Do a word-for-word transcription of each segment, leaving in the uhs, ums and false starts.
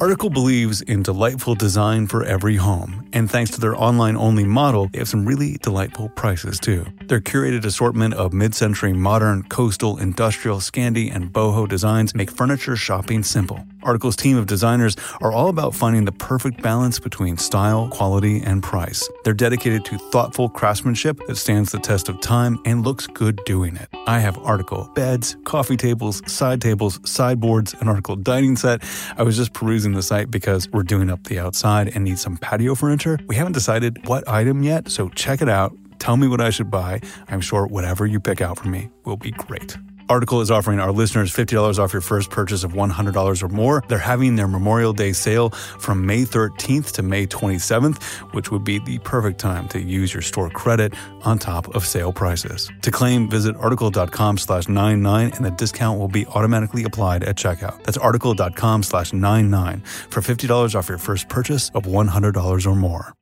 Article believes in delightful design for every home, and thanks to their online-only model, they have some really delightful prices too. Their curated assortment of mid-century modern, coastal, industrial, Scandi, and boho designs make furniture shopping simple. Article's team of designers are all about finding the perfect balance between style, quality, and price. They're dedicated to thoughtful craftsmanship that stands the test of time and looks good doing it. I have Article beds, coffee tables, side tables, sideboards, an Article dining set. I was just perusing the site because we're doing up the outside and need some patio furniture. We haven't decided what item yet, so check it out. Tell me what I should buy. I'm sure whatever you pick out for me will be great. Article is offering our listeners fifty dollars off your first purchase of one hundred dollars or more. They're having their Memorial Day sale from May thirteenth to May twenty-seventh, which would be the perfect time to use your store credit on top of sale prices. To claim, visit article.com slash 99 and the discount will be automatically applied at checkout. That's article.com slash 99 for fifty dollars off your first purchase of one hundred dollars or more.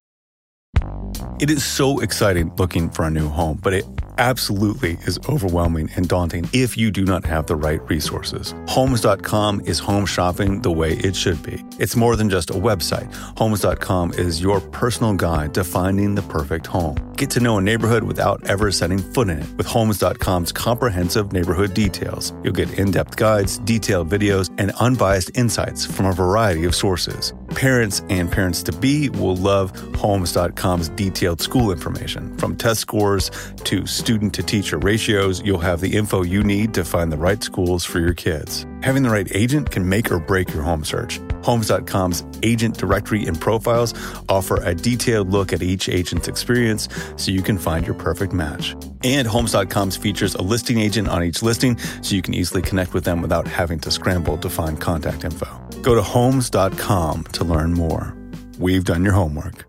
It is so exciting looking for a new home, but it absolutely is overwhelming and daunting if you do not have the right resources. Homes dot com is home shopping the way it should be. It's more than just a website. Homes dot com is your personal guide to finding the perfect home. Get to know a neighborhood without ever setting foot in it. With Homes dot com's comprehensive neighborhood details, you'll get in-depth guides, detailed videos, and unbiased insights from a variety of sources. Parents and parents-to-be will love Homes dot com's detailed school information. From test scores to student-to-teacher ratios, you'll have the info you need to find the right schools for your kids. Having the right agent can make or break your home search. Homes dot com's agent directory and profiles offer a detailed look at each agent's experience so you can find your perfect match. And Homes dot com features a listing agent on each listing so you can easily connect with them without having to scramble to find contact info. Go to Homes dot com to learn more. We've done your homework.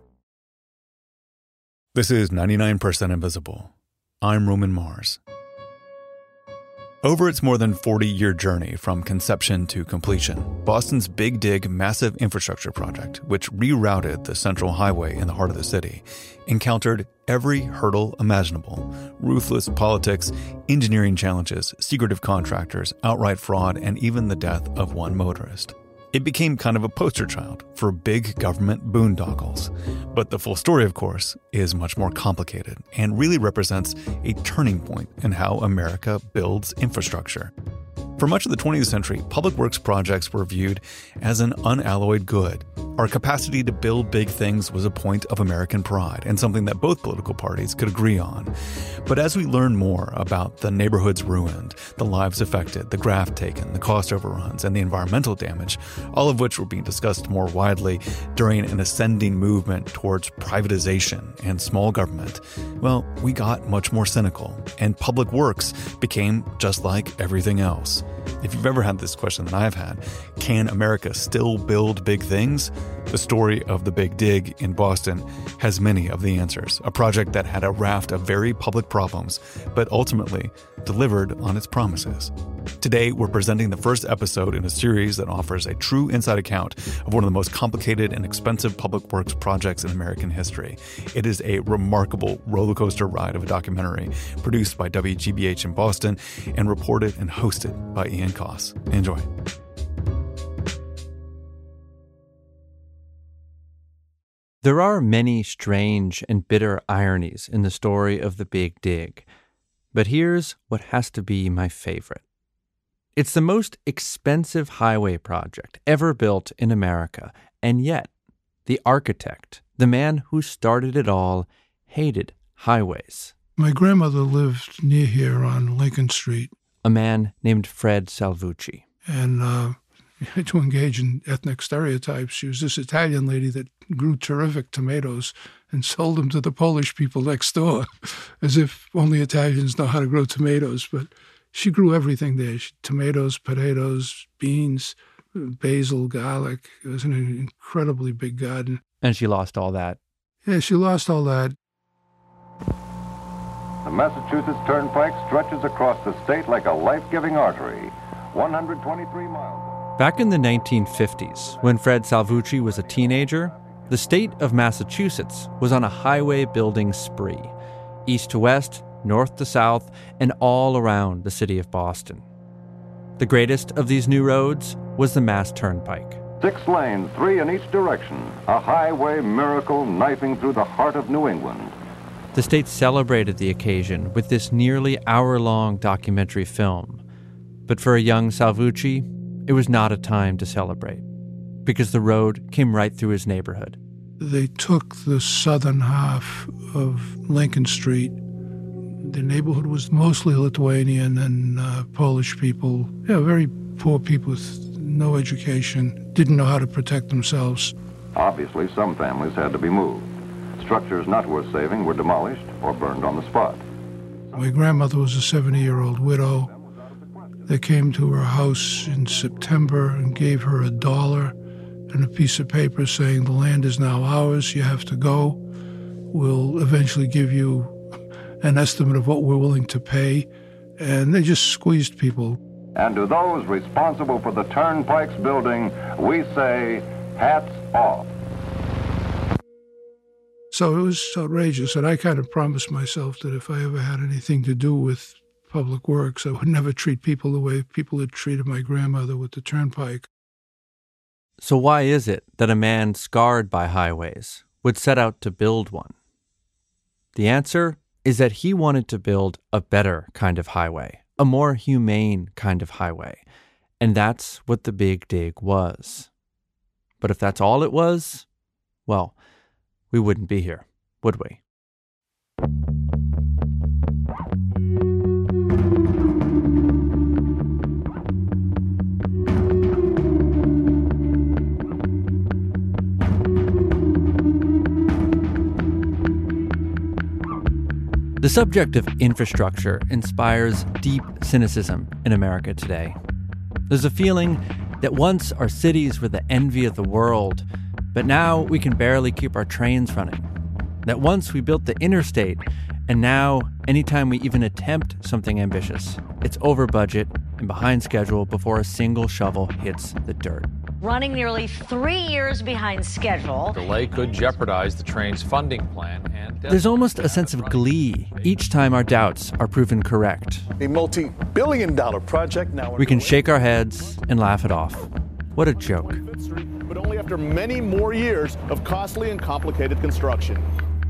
This is ninety-nine percent Invisible. I'm Roman Mars. Over its more than forty-year journey from conception to completion, Boston's Big Dig massive infrastructure project, which rerouted the Central Highway in the heart of the city, encountered every hurdle imaginable: ruthless politics, engineering challenges, secretive contractors, outright fraud, and even the death of one motorist. It became kind of a poster child for big government boondoggles. But the full story, of course, is much more complicated and really represents a turning point in how America builds infrastructure. For much of the twentieth century, public works projects were viewed as an unalloyed good. Our capacity to build big things was a point of American pride and something that both political parties could agree on. But as we learn more about the neighborhoods ruined, the lives affected, the graft taken, the cost overruns, and the environmental damage, all of which were being discussed more widely during an ascending movement towards privatization and small government, well, we got much more cynical, and public works became just like everything else. If you've ever had this question that I've had, can America still build big things? The story of the Big Dig in Boston has many of the answers. A project that had a raft of very public problems, but ultimately delivered on its promises. Today, we're presenting the first episode in a series that offers a true inside account of one of the most complicated and expensive public works projects in American history. It is a remarkable roller coaster ride of a documentary produced by W G B H in Boston and reported and hosted by Ian Coss. Enjoy. There are many strange and bitter ironies in the story of the Big Dig, but here's what has to be my favorite. It's the most expensive highway project ever built in America, and yet the architect, the man who started it all, hated highways. My grandmother lived near here on Lincoln Street. A man named Fred Salvucci. And uh, to engage in ethnic stereotypes, she was this Italian lady that grew terrific tomatoes and sold them to the Polish people next door, as if only Italians know how to grow tomatoes. But she grew everything there. She, tomatoes, potatoes, beans, basil, garlic. It was an incredibly big garden. And she lost all that. Yeah, she lost all that. The Massachusetts Turnpike stretches across the state like a life-giving artery, one hundred twenty-three miles. Back in the nineteen fifties, when Fred Salvucci was a teenager, the state of Massachusetts was on a highway building spree, east to west, north to south, and all around the city of Boston. The greatest of these new roads was the Mass Turnpike, Six lanes, three in each direction, a highway miracle knifing through the heart of New England. The state celebrated the occasion with this nearly hour-long documentary film. But for a young Salvucci, it was not a time to celebrate, because the road came right through his neighborhood. They took the southern half of Lincoln Street. The neighborhood was mostly Lithuanian and uh, Polish people, yeah, very poor people with no education, didn't know how to protect themselves. Obviously, some families had to be moved. Structures not worth saving were demolished or burned on the spot. My grandmother was a seventy-year-old widow. They came to her house in September and gave her a dollar and a piece of paper saying, the land is now ours, you have to go. We'll eventually give you an estimate of what we're willing to pay. And they just squeezed people. And to those responsible for the Turnpike's building, we say, hats off. So it was outrageous, and I kind of promised myself that if I ever had anything to do with public works, I would never treat people the way people had treated my grandmother with the Turnpike. So why is it that a man scarred by highways would set out to build one? The answer is that he wanted to build a better kind of highway, a more humane kind of highway. And that's what the Big Dig was. But if that's all it was, well, we wouldn't be here, would we? The subject of infrastructure inspires deep cynicism in America today. There's a feeling that once our cities were the envy of the world, but now we can barely keep our trains running. That once we built the interstate, and now anytime we even attempt something ambitious, it's over budget and behind schedule before a single shovel hits the dirt. Running nearly three years behind schedule. Delay could jeopardize the train's funding plan. And there's almost a sense of glee each time our doubts are proven correct. A multi-billion dollar project now. We can shake our heads and laugh it off. What a joke. But only after many more years of costly and complicated construction.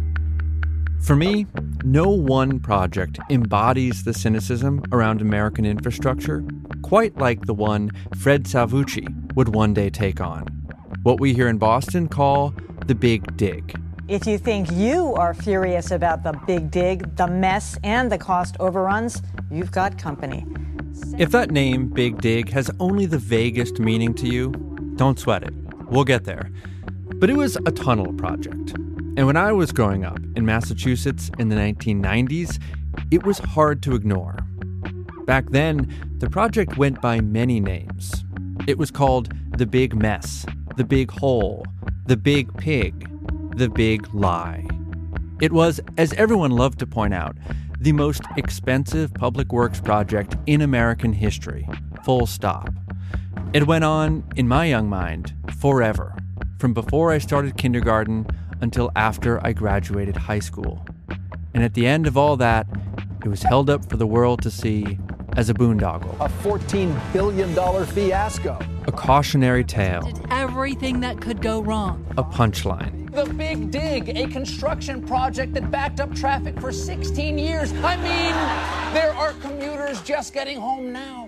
For me, no one project embodies the cynicism around American infrastructure quite like the one Fred Salvucci would one day take on. What we here in Boston call the Big Dig. If you think you are furious about the Big Dig, the mess, and the cost overruns, you've got company. If that name, Big Dig, has only the vaguest meaning to you, don't sweat it. We'll get there. But it was a tunnel project. And when I was growing up in Massachusetts in the nineteen nineties, it was hard to ignore. Back then, the project went by many names. It was called the Big Mess, the Big Hole, the Big Pig, the Big Lie. It was, as everyone loved to point out, the most expensive public works project in American history, full stop. It went on, in my young mind, forever, from before I started kindergarten until after I graduated high school. And at the end of all that, it was held up for the world to see as a boondoggle. A fourteen billion dollars fiasco. A cautionary tale. Did everything that could go wrong. A punchline. The Big Dig, a construction project that backed up traffic for sixteen years. I mean, there are commuters just getting home now.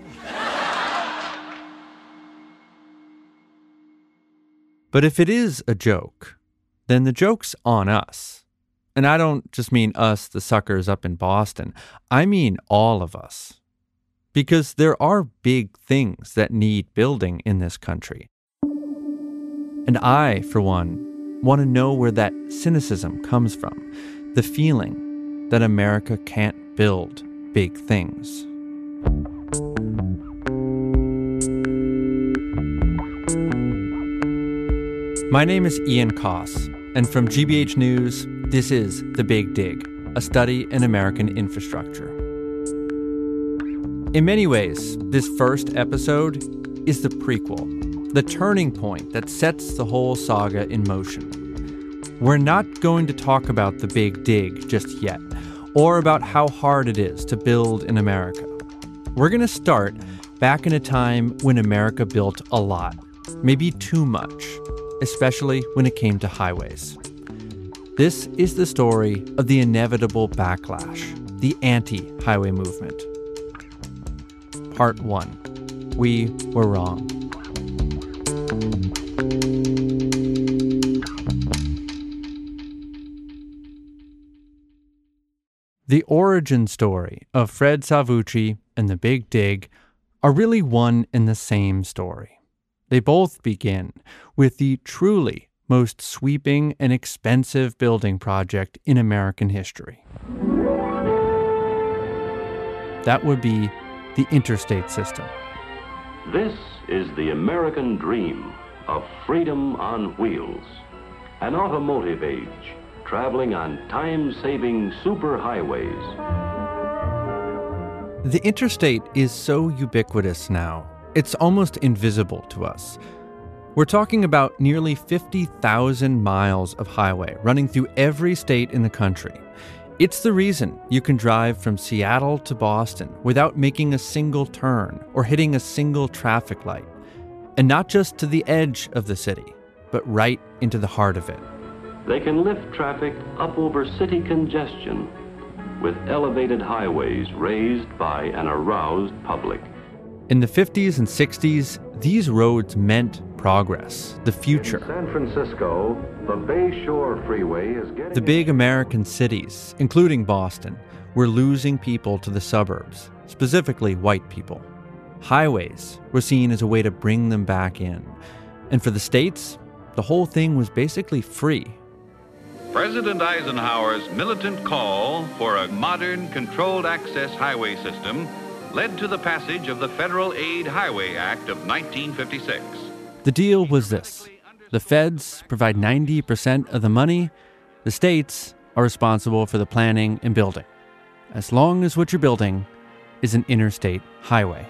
But if it is a joke, then the joke's on us. And I don't just mean us, the suckers up in Boston. I mean all of us. Because there are big things that need building in this country. And I, for one, want to know where that cynicism comes from. The feeling that America can't build big things. My name is Ian Coss, and from G B H News, this is The Big Dig, a study in American infrastructure. In many ways, this first episode is the prequel, the turning point that sets the whole saga in motion. We're not going to talk about the Big Dig just yet, or about how hard it is to build in America. We're going to start back in a time when America built a lot, maybe too much, especially when it came to highways. This is the story of the inevitable backlash, the anti-highway movement. Part one. We were wrong. The origin story of Fred Salvucci and the Big Dig are really one and the same story. They both begin with the truly most sweeping and expensive building project in American history. That would be the interstate system. This is the American dream of freedom on wheels, an automotive age traveling on time-saving superhighways. The interstate is so ubiquitous now, it's almost invisible to us. We're talking about nearly fifty thousand miles of highway running through every state in the country. It's the reason you can drive from Seattle to Boston without making a single turn or hitting a single traffic light. And not just to the edge of the city, but right into the heart of it. They can lift traffic up over city congestion with elevated highways raised by an aroused public. In the fifties and sixties, these roads meant progress, the future. In San Francisco, the Bay Shore Freeway is getting... The big American cities, including Boston, were losing people to the suburbs, specifically white people. Highways were seen as a way to bring them back in. And for the states, the whole thing was basically free. President Eisenhower's militant call for a modern controlled access highway system led to the passage of the Federal Aid Highway Act of nineteen fifty-six. The deal was this. The feds provide ninety percent of the money. The states are responsible for the planning and building, as long as what you're building is an interstate highway.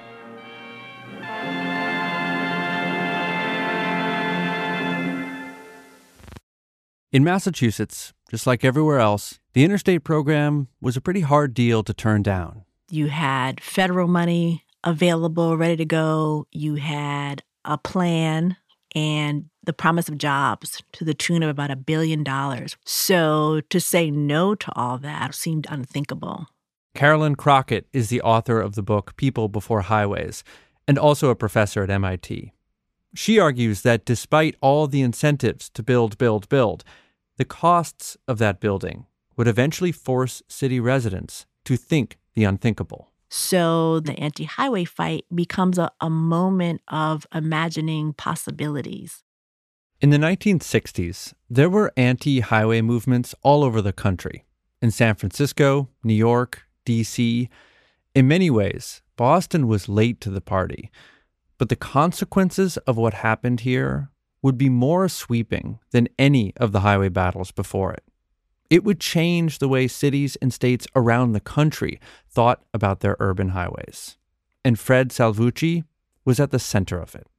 In Massachusetts, just like everywhere else, the interstate program was a pretty hard deal to turn down. You had federal money available, ready to go. You had a plan and the promise of jobs to the tune of about a billion dollars. So to say no to all that seemed unthinkable. Carolyn Crockett is the author of the book People Before Highways and also a professor at M I T. She argues that despite all the incentives to build, build, build, the costs of that building would eventually force city residents to think the unthinkable. So the anti-highway fight becomes a, a moment of imagining possibilities. In the nineteen sixties, there were anti-highway movements all over the country. In San Francisco, New York, D C. In many ways, Boston was late to the party. But the consequences of what happened here would be more sweeping than any of the highway battles before it. It would change the way cities and states around the country thought about their urban highways. And Fred Salvucci was at the center of it.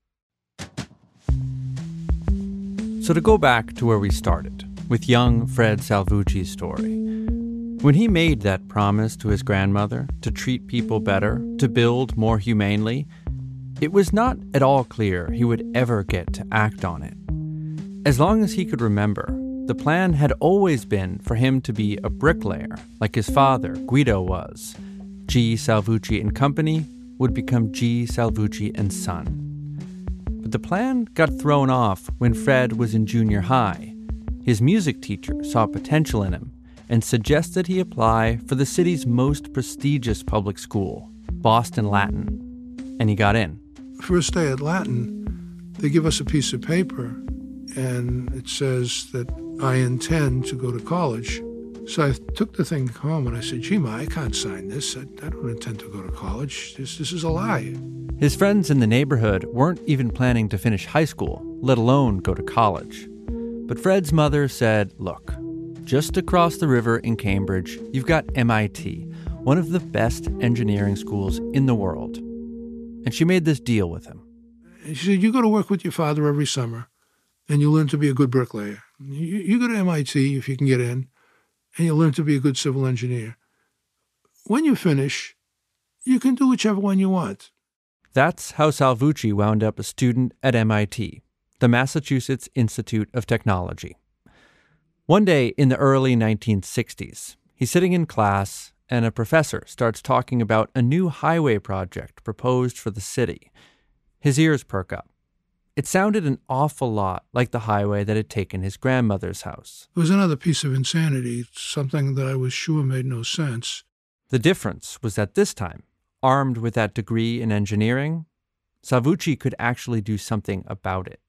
So to go back to where we started, with young Fred Salvucci's story. When he made that promise to his grandmother to treat people better, to build more humanely, it was not at all clear he would ever get to act on it. As long as he could remember, the plan had always been for him to be a bricklayer, like his father, Guido, was. G. Salvucci and Company would become G. Salvucci and Son. But the plan got thrown off when Fred was in junior high. His music teacher saw potential in him and suggested he apply for the city's most prestigious public school, Boston Latin, and he got in. First day at Latin, they give us a piece of paper, and it says that I intend to go to college. So I took the thing home and I said, gee, Ma, I can't sign this. I, I don't intend to go to college. This, this is a lie. His friends in the neighborhood weren't even planning to finish high school, let alone go to college. But Fred's mother said, look, just across the river in Cambridge, you've got M I T, one of the best engineering schools in the world. And she made this deal with him. She said, you go to work with your father every summer, and you learn to be a good bricklayer. You, you go to M I T, if you can get in, and you'll learn to be a good civil engineer. When you finish, you can do whichever one you want. That's how Salvucci wound up a student at M I T, the Massachusetts Institute of Technology. One day in the early nineteen sixties, he's sitting in class and a professor starts talking about a new highway project proposed for the city. His ears perk up. It sounded an awful lot like the highway that had taken his grandmother's house. It was another piece of insanity, something that I was sure made no sense. The difference was that this time, armed with that degree in engineering, Salvucci could actually do something about it.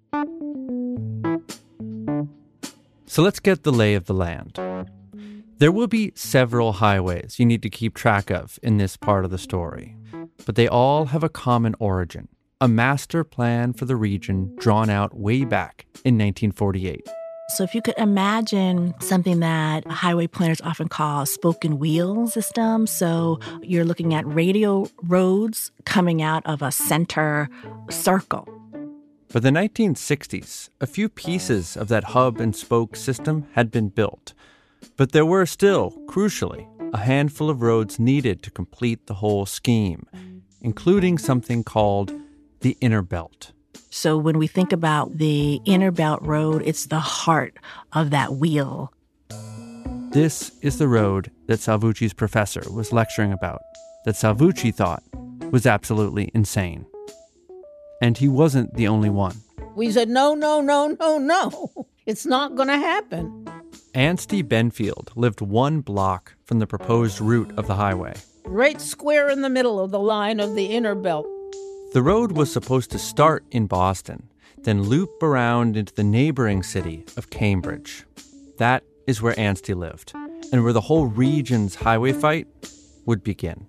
So let's get the lay of the land. There will be several highways you need to keep track of in this part of the story, but they all have a common origin, a master plan for the region drawn out way back in nineteen forty-eight. So if you could imagine something that highway planners often call spoken wheel system. So you're looking at radial roads coming out of a center circle. By the nineteen sixties, a few pieces of that hub and spoke system had been built. But there were still, crucially, a handful of roads needed to complete the whole scheme, including something called the Inner Belt. So when we think about the Inner Belt Road, it's the heart of that wheel. This is the road that Salvucci's professor was lecturing about, that Salvucci thought was absolutely insane. And he wasn't the only one. We said, no, no, no, no, no. It's not going to happen. Ansty Benfield lived one block from the proposed route of the highway. Right square in the middle of the line of the Inner Belt. The road was supposed to start in Boston, then loop around into the neighboring city of Cambridge. That is where Ansty lived, and where the whole region's highway fight would begin.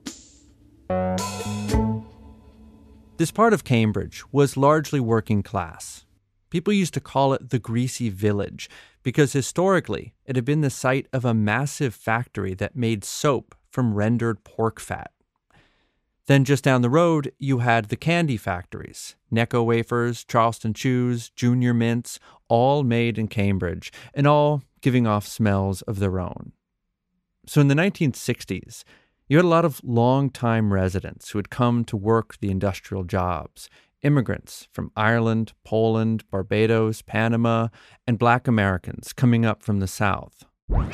This part of Cambridge was largely working class. People used to call it the Greasy Village because historically it had been the site of a massive factory that made soap from rendered pork fat. Then just down the road, you had the candy factories, Necco wafers, Charleston chews, Junior mints, all made in Cambridge, and all giving off smells of their own. So in the nineteen sixties, you had a lot of long-time residents who had come to work the industrial jobs, immigrants from Ireland, Poland, Barbados, Panama, and Black Americans coming up from the South.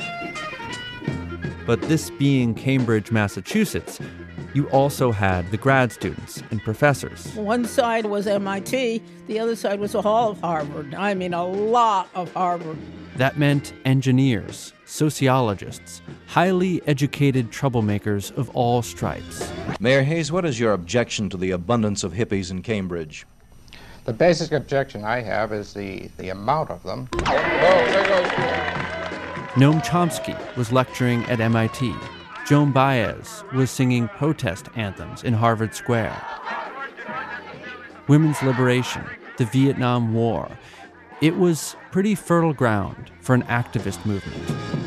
But this being Cambridge, Massachusetts, you also had the grad students and professors. One side was M I T, the other side was all of Harvard. I mean, a lot of Harvard. That meant engineers, sociologists, highly educated troublemakers of all stripes. Mayor Hayes, what is your objection to the abundance of hippies in Cambridge? The basic objection I have is the, the amount of them. Oh, there goes. Noam Chomsky was lecturing at M I T. Joan Baez was singing protest anthems in Harvard Square. Women's liberation, the Vietnam War. It was pretty fertile ground for an activist movement.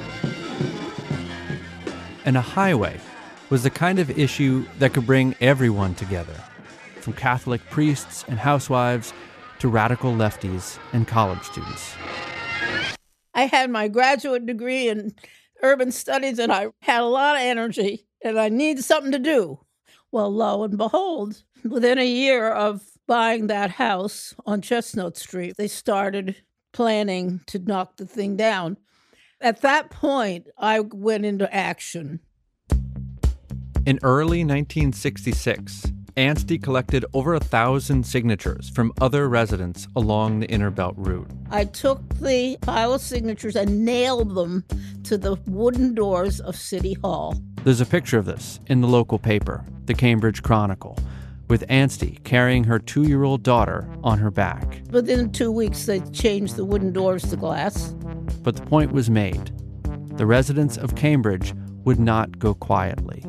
And a highway was the kind of issue that could bring everyone together, from Catholic priests and housewives to radical lefties and college students. I had my graduate degree in urban studies, and I had a lot of energy, and I needed something to do. Well, lo and behold, within a year of buying that house on Chestnut Street, they started planning to knock the thing down. At that point, I went into action. In early nineteen sixty-six, Ansty collected over a thousand signatures from other residents along the Inner Belt route. I took the pile of signatures and nailed them to the wooden doors of City Hall. There's a picture of this in the local paper, the Cambridge Chronicle, with Ansty carrying her two-year-old daughter on her back. Within two weeks, they changed the wooden doors to glass. But the point was made. The residents of Cambridge would not go quietly.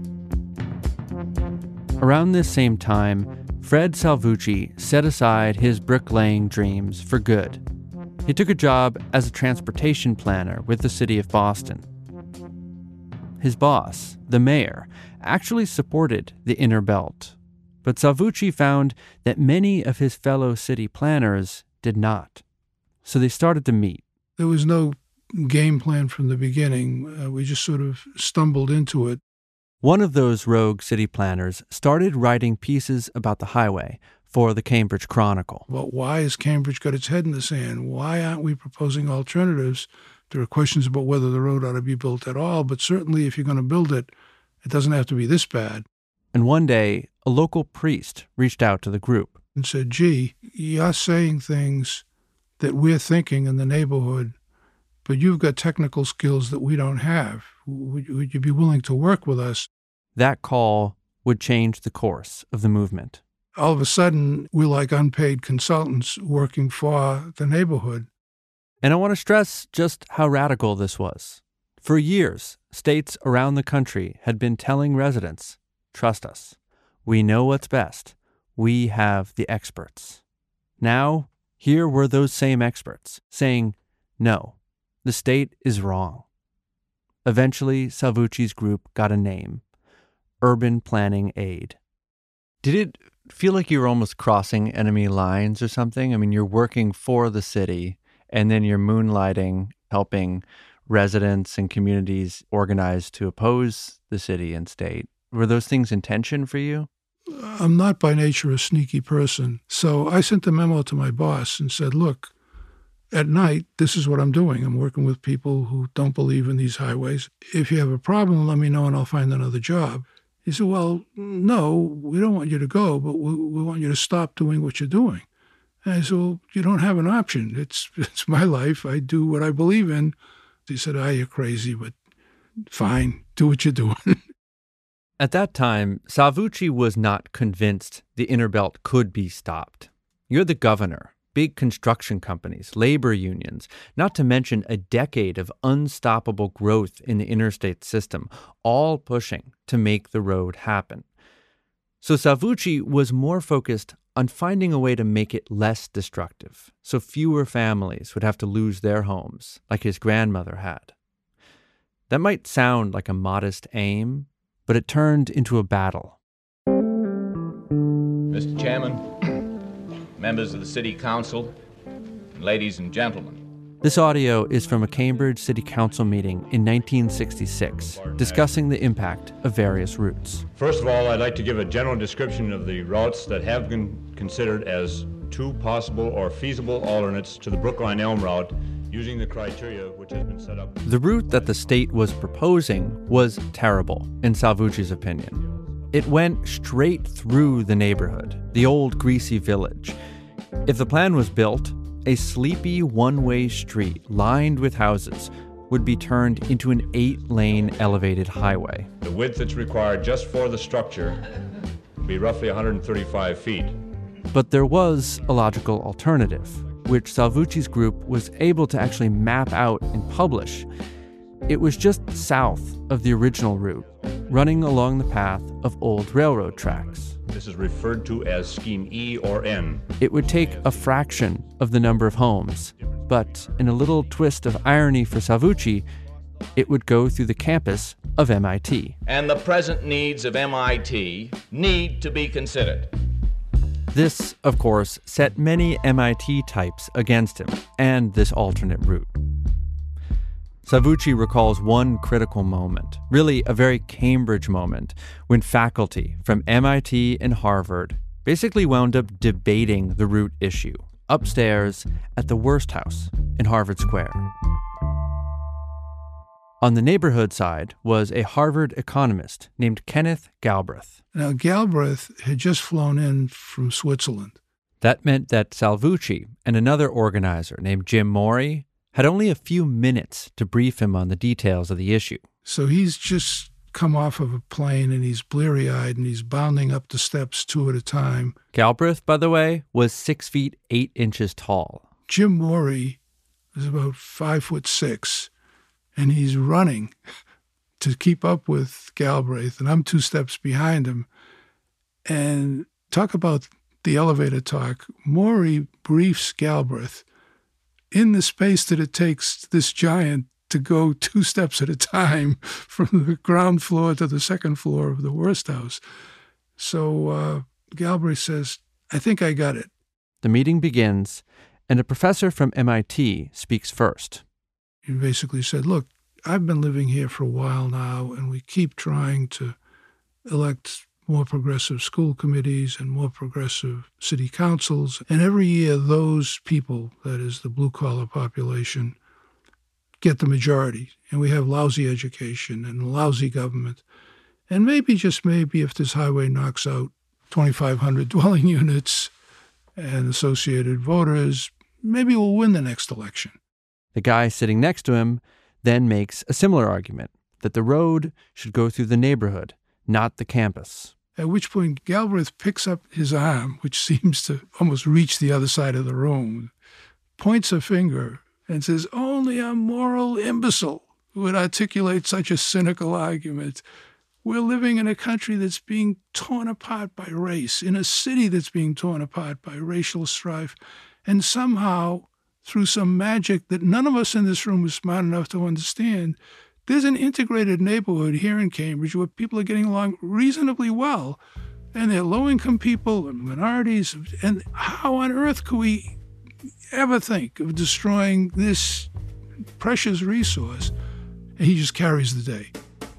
Around this same time, Fred Salvucci set aside his bricklaying dreams for good. He took a job as a transportation planner with the city of Boston. His boss, the mayor, actually supported the Inner Belt, but Salvucci found that many of his fellow city planners did not. So they started to meet. There was no game plan from the beginning. Uh, we just sort of stumbled into it. One of those rogue city planners started writing pieces about the highway for the Cambridge Chronicle. Well, why has Cambridge got its head in the sand? Why aren't we proposing alternatives? There are questions about whether the road ought to be built at all, but certainly if you're going to build it, it doesn't have to be this bad. And one day, a local priest reached out to the group and said, gee, you're saying things that we're thinking in the neighborhood, but you've got technical skills that we don't have. Would, would you be willing to work with us? That call would change the course of the movement. All of a sudden, we're like unpaid consultants working for the neighborhood. And I want to stress just how radical this was. For years, states around the country had been telling residents, trust us. We know what's best. We have the experts. Now, here were those same experts saying, no, the state is wrong. Eventually, Salvucci's group got a name, Urban Planning Aid. Did it feel like you were almost crossing enemy lines or something? I mean, you're working for the city, and then you're moonlighting, helping residents and communities organize to oppose the city and state. Were those things in tension for you? I'm not by nature a sneaky person. So I sent a memo to my boss and said, look, at night, this is what I'm doing. I'm working with people who don't believe in these highways. If you have a problem, let me know and I'll find another job. He said, well, no, we don't want you to go, but we, we want you to stop doing what you're doing. And I said, well, you don't have an option. It's, it's my life. I do what I believe in. He said, ah, you're crazy, but fine, do what you're doing. At that time, Salvucci was not convinced the inner belt could be stopped. You're the governor, big construction companies, labor unions, not to mention a decade of unstoppable growth in the interstate system, all pushing to make the road happen. So Salvucci was more focused on finding a way to make it less destructive, so fewer families would have to lose their homes, like his grandmother had. That might sound like a modest aim, but it turned into a battle. Mister Chairman, members of the City Council, ladies and gentlemen. This audio is from a Cambridge City Council meeting in nineteen sixty-six, discussing the impact of various routes. First of all, I'd like to give a general description of the routes that have been considered as two possible or feasible alternates to the Brookline-Elm route, using the criteria which has been set up. The route that the state was proposing was terrible, in Salvucci's opinion. It went straight through the neighborhood, the old greasy village. If the plan was built, a sleepy one-way street lined with houses would be turned into an eight-lane elevated highway. The width that's required just for the structure would be roughly one hundred thirty-five feet. But there was a logical alternative, which Salvucci's group was able to actually map out and publish. It was just south of the original route, running along the path of old railroad tracks. This is referred to as Scheme E or N. It would take a fraction of the number of homes, but in a little twist of irony for Salvucci, it would go through the campus of M I T. And the present needs of M I T need to be considered. This, of course, set many M I T types against him and this alternate route. Salvucci recalls one critical moment, really a very Cambridge moment, when faculty from M I T and Harvard basically wound up debating the route issue upstairs at the Worst House in Harvard Square. On the neighborhood side was a Harvard economist named Kenneth Galbraith. Now, Galbraith had just flown in from Switzerland. That meant that Salvucci and another organizer named Jim Morey had only a few minutes to brief him on the details of the issue. So he's just come off of a plane and he's bleary-eyed and he's bounding up the steps two at a time. Galbraith, by the way, was six feet eight inches tall. Jim Morey was about five foot six, and he's running to keep up with Galbraith, and I'm two steps behind him. And talk about the elevator talk. Morey briefs Galbraith in the space that it takes this giant to go two steps at a time from the ground floor to the second floor of the Worst House. So uh, Galbraith says, I think I got it. The meeting begins, and a professor from M I T speaks first. He basically said, look, I've been living here for a while now, and we keep trying to elect more progressive school committees and more progressive city councils. And every year, those people, that is the blue-collar population, get the majority. And we have lousy education and lousy government. And maybe, just maybe, if this highway knocks out twenty-five hundred dwelling units and associated voters, maybe we'll win the next election. The guy sitting next to him then makes a similar argument, that the road should go through the neighborhood, not the campus. At which point Galbraith picks up his arm, which seems to almost reach the other side of the room, points a finger, and says, only a moral imbecile would articulate such a cynical argument. We're living in a country that's being torn apart by race, in a city that's being torn apart by racial strife, and somehow, through some magic that none of us in this room is smart enough to understand, there's an integrated neighborhood here in Cambridge where people are getting along reasonably well, and they're low-income people and minorities. And how on earth could we ever think of destroying this precious resource? And he just carries the day.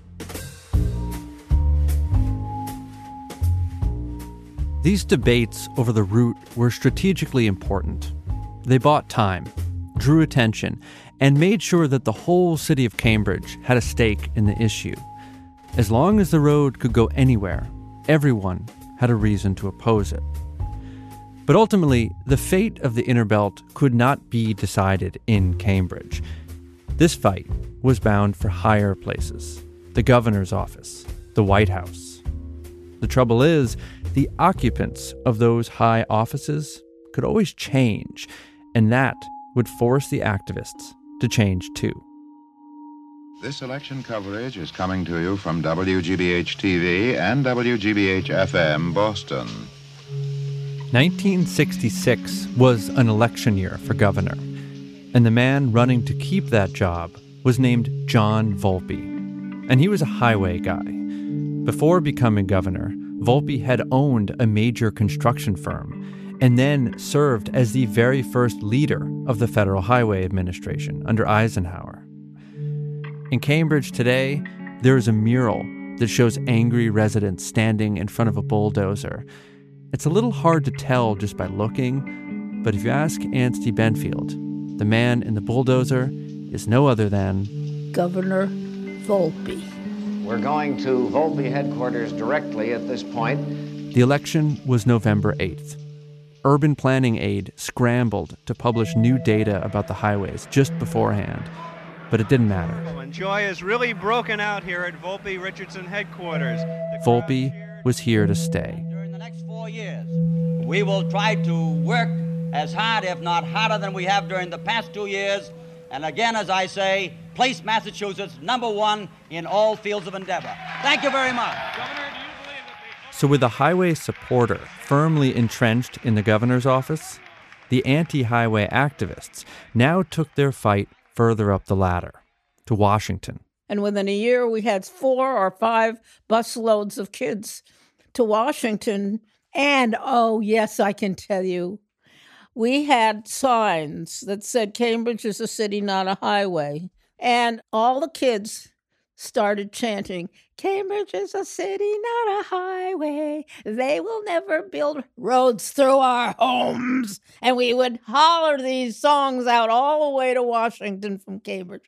These debates over the route were strategically important. They bought time, drew attention, and made sure that the whole city of Cambridge had a stake in the issue. As long as the road could go anywhere, everyone had a reason to oppose it. But ultimately, the fate of the Inner Belt could not be decided in Cambridge. This fight was bound for higher places, the governor's office, the White House. The trouble is, the occupants of those high offices could always change, and that would force the activists to change too. This election coverage is coming to you from W G B H T V and W G B H F M Boston. nineteen sixty-six was an election year for governor, and the man running to keep that job was named John Volpe, and he was a highway guy. Before becoming governor, Volpe had owned a major construction firm and then served as the very first leader of the Federal Highway Administration under Eisenhower. In Cambridge today, there is a mural that shows angry residents standing in front of a bulldozer. It's a little hard to tell just by looking, but if you ask Anstey Benfield, the man in the bulldozer is no other than Governor Volpe. We're going to Volpe headquarters directly at this point. The election was November eighth. Urban Planning Aid scrambled to publish new data about the highways just beforehand, but it didn't matter. And joy is really broken out here at Volpe Richardson headquarters. Volpe was here to stay. During the next four years, we will try to work as hard, if not harder, than we have during the past two years. And again, as I say, place Massachusetts number one in all fields of endeavor. Thank you very much. Governor, do you believe that the... So with a highway supporter firmly entrenched in the governor's office, the anti-highway activists now took their fight further up the ladder, to Washington. And within a year, we had four or five busloads of kids to Washington. And, oh, yes, I can tell you, we had signs that said Cambridge is a city, not a highway. And all the kids started chanting, Cambridge is a city, not a highway. They will never build roads through our homes. And we would holler these songs out all the way to Washington from Cambridge.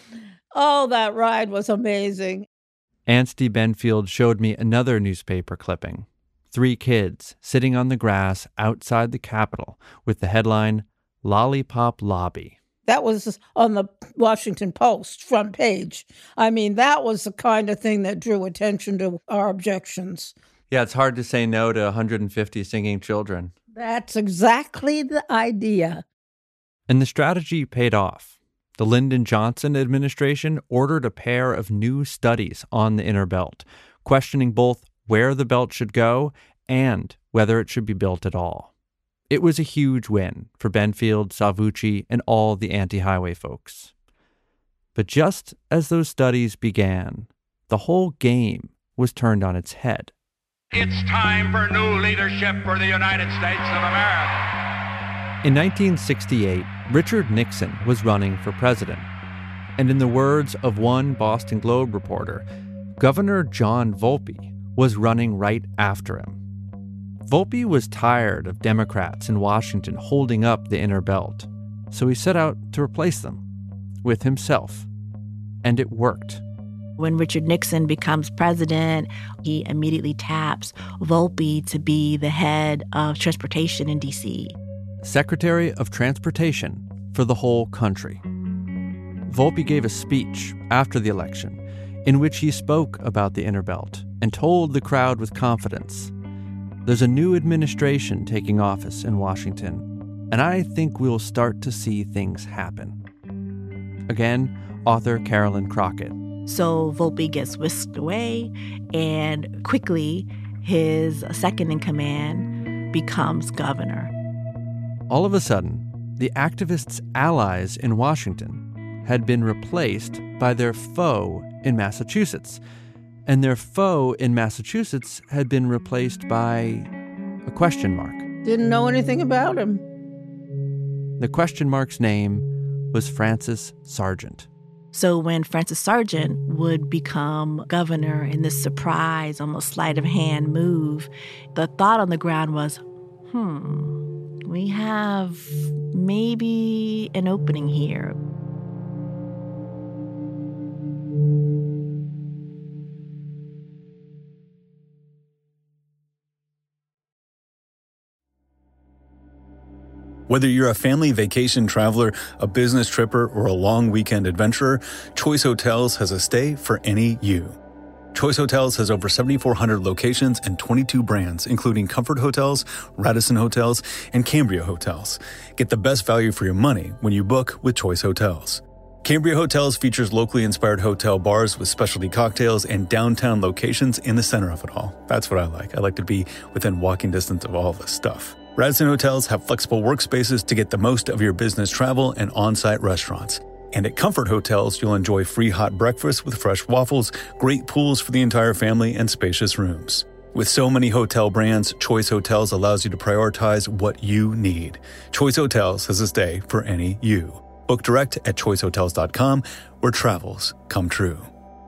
Oh, that ride was amazing. Anstey Benfield showed me another newspaper clipping. Three kids sitting on the grass outside the Capitol with the headline, Lollipop Lobby. That was on the Washington Post front page. I mean, that was the kind of thing that drew attention to our objections. Yeah, it's hard to say no to one hundred fifty singing children. That's exactly the idea. And the strategy paid off. The Lyndon Johnson administration ordered a pair of new studies on the Inner Belt, questioning both where the belt should go and whether it should be built at all. It was a huge win for Benfield, Salvucci, and all the anti-highway folks. But just as those studies began, the whole game was turned on its head. It's time for new leadership for the United States of America. In nineteen sixty-eight, Richard Nixon was running for president. And in the words of one Boston Globe reporter, Governor John Volpe was running right after him. Volpe was tired of Democrats in Washington holding up the inner belt, so he set out to replace them with himself. And it worked. When Richard Nixon becomes president, he immediately taps Volpe to be the head of transportation in D C. Secretary of Transportation for the whole country. Volpe gave a speech after the election in which he spoke about the inner belt and told the crowd with confidence, "There's a new administration taking office in Washington, and I think we'll start to see things happen." Again, author Carolyn Crockett. So Volpe gets whisked away, and quickly his second in command becomes governor. All of a sudden, the activists' allies in Washington had been replaced by their foe in Massachusetts, and their foe in Massachusetts had been replaced by a question mark. Didn't know anything about him. The question mark's name was Francis Sargent. So when Francis Sargent would become governor in this surprise, almost sleight of hand move, the thought on the ground was, hmm, we have maybe an opening here. Whether you're a family vacation traveler, a business tripper, or a long weekend adventurer, Choice Hotels has a stay for any you. Choice Hotels has over seventy-four hundred locations and twenty-two brands, including Comfort Hotels, Radisson Hotels, and Cambria Hotels. Get the best value for your money when you book with Choice Hotels. Cambria Hotels features locally inspired hotel bars with specialty cocktails and downtown locations in the center of it all. That's what I like. I like to be within walking distance of all this stuff. Radisson Hotels have flexible workspaces to get the most of your business travel and on-site restaurants. And at Comfort Hotels, you'll enjoy free hot breakfast with fresh waffles, great pools for the entire family, and spacious rooms. With so many hotel brands, Choice Hotels allows you to prioritize what you need. Choice Hotels has a stay for any you. Book direct at choice hotels dot com, where travels come true.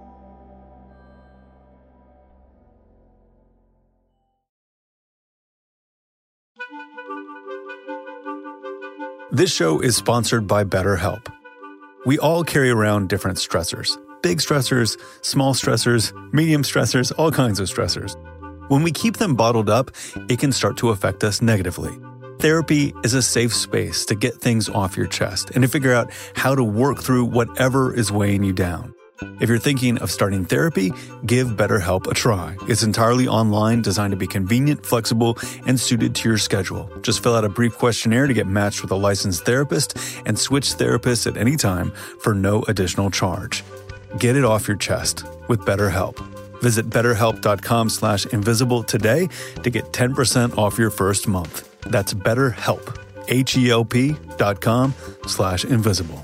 This show is sponsored by BetterHelp. We all carry around different stressors. Big stressors, small stressors, medium stressors, all kinds of stressors. When we keep them bottled up, it can start to affect us negatively. Therapy is a safe space to get things off your chest and to figure out how to work through whatever is weighing you down. If you're thinking of starting therapy, give BetterHelp a try. It's entirely online, designed to be convenient, flexible, and suited to your schedule. Just fill out a brief questionnaire to get matched with a licensed therapist and switch therapists at any time for no additional charge. Get it off your chest with BetterHelp. Visit betterhelp.com slash invisible today to get ten percent off your first month. That's BetterHelp, H-E-L-P dot com slash invisible.